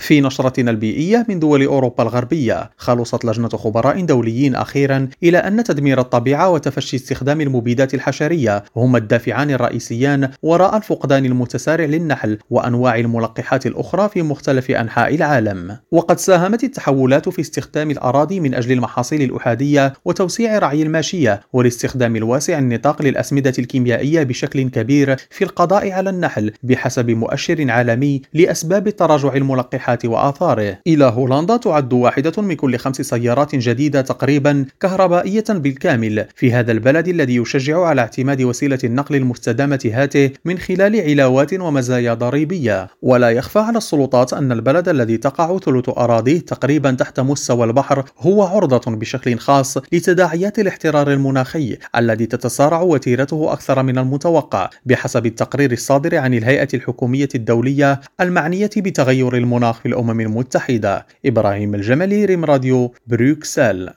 في نشرتنا البيئية من دول أوروبا الغربية، خلصت لجنة خبراء دوليين أخيرا إلى أن تدمير الطبيعة وتفشي استخدام المبيدات الحشرية هما الدافعان الرئيسيان وراء الفقدان المتسارع للنحل وأنواع الملقحات الأخرى في مختلف أنحاء العالم. وقد ساهمت التحولات في استخدام الأراضي من أجل المحاصيل الأحادية وتوسيع رعي الماشية والاستخدام الواسع النطاق للأسمدة الكيميائية بشكل كبير في القضاء على النحل بحسب مؤشر عالمي لأسباب تراجع الملقحات وآثاره. إلى هولندا تعد واحدة من كل 5 سيارات جديدة تقريبا كهربائية بالكامل في هذا البلد الذي يشجع على اعتماد وسيلة النقل المستدامة هاته من خلال علاوات ومزايا ضريبية. ولا يخفى على السلطات أن البلد الذي تقع ثلث أراضيه تقريبا تحت مستوى البحر هو عرضة بشكل خاص لتداعيات الاحترار المناخي الذي تتسارع وتيرته أكثر من المتوقع بحسب التقرير الصادر عن الهيئة الحكومية الدولية المعنية بتغير المناخ في الأمم المتحدة. إبراهيم الجملي، ريم راديو، بروكسل.